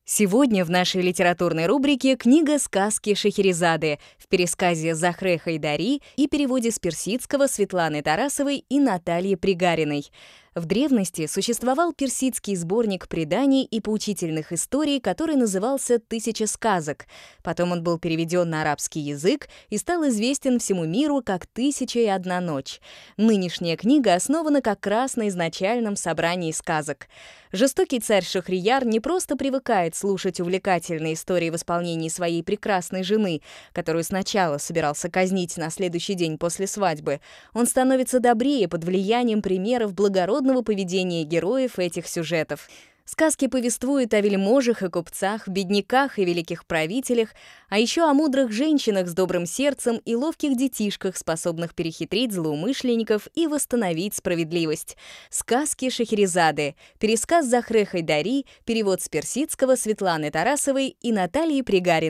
Сегодня в нашей литературной рубрике книга «Сказки Шахерезады» в пересказе Захре Хайдари и переводе с персидского Светланы Тарасовой и Натальи Пригариной. В древности существовал персидский сборник преданий и поучительных историй, который назывался «Тысяча сказок». Потом он был переведен на арабский язык и стал известен всему миру как «Тысяча и одна ночь». Нынешняя книга основана как раз на изначальном собрании сказок. Жестокий царь Шахрияр не просто привыкает слушать увлекательные истории в исполнении своей прекрасной жены, которую сначала собирался казнить на следующий день после свадьбы. Он становится добрее под влиянием примеров благородного поведения героев этих сюжетов. Сказки повествуют о вельможах и купцах, бедняках и великих правителях, а еще о мудрых женщинах с добрым сердцем и ловких детишках, способных перехитрить злоумышленников и восстановить справедливость. Сказки Шахерезады. Пересказ Захре Хайдари, перевод с персидского Светланы Тарасовой и Натальи Пригариной.